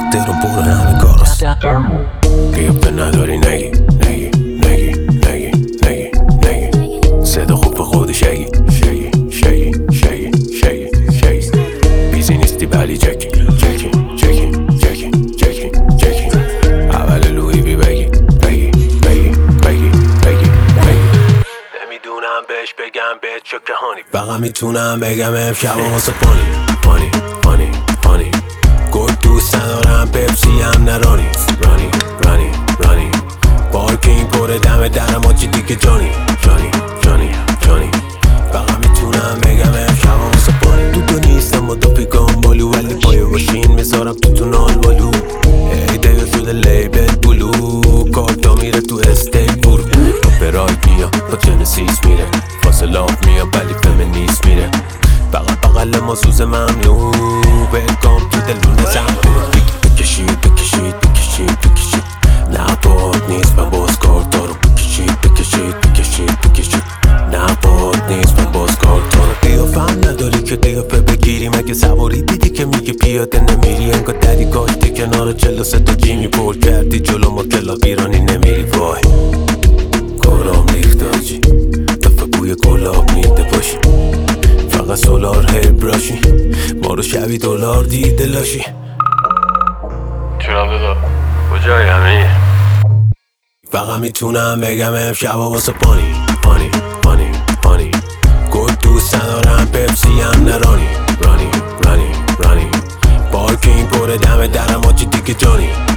تهران پر همه کاراست. قیافه نداری نگی نگی نگی نگی نگی نگی صدا خوب به خودش شگی شگی شگی شگی شگی شگی بیزی نیستی ولی جکی جکی جکی جکی جکی جکی اول لوی بی بگی بگی بگی بگی بگی بگی نمیدونم بهش بگم بهت چه کهانی فقط میتونم بگم امشب واسه پانی پانی پانی پانی گل دوست ندارم پپسی هم نرانی رانی رانی رانی پارکینگ پر دم درم آجی دیگه جانی جانی جانی جانی فقط میتونم بگم امشب واسه پانی تو تو نیستم و دو پیکان بالو ولی پایه باشین میذارم تو نال بالو ایده شده لیبل بلو کارتا میره تو استیک برو اپرایت میاد با جنسیس میره فاصلات میاد ولی فمینیست میره فقط بغل ما سوز ممنوع ویلکام تو دلونه زنبور بکشید بکشید بکشید بکشید نه باد نیست من باز کارتا رو بکشید بکشید بکشید بکشید نه باد نیست من باز کارتا رو قیافم نداری که قیافه بگیری مگه سواری دیدی که میگه پیاده نمیری انگار دری کاشتی کنار 43 تا جیمی پر کردی جلو ما کلا ایرانی نمیری وای کارام ریخت آجی دفعه بوی گلاب میده باشی فقط سولار هیر براشی ما رو شبی دلار دیده لاشی چرا دادا کجایی همه فقط میتونم بگم امشب واسه پانی پانی پانی پانی گل دوست ندارم پپسی هم نرانی رانی رانی رانی پارکینگ پر دم درم آجی دیگه جانی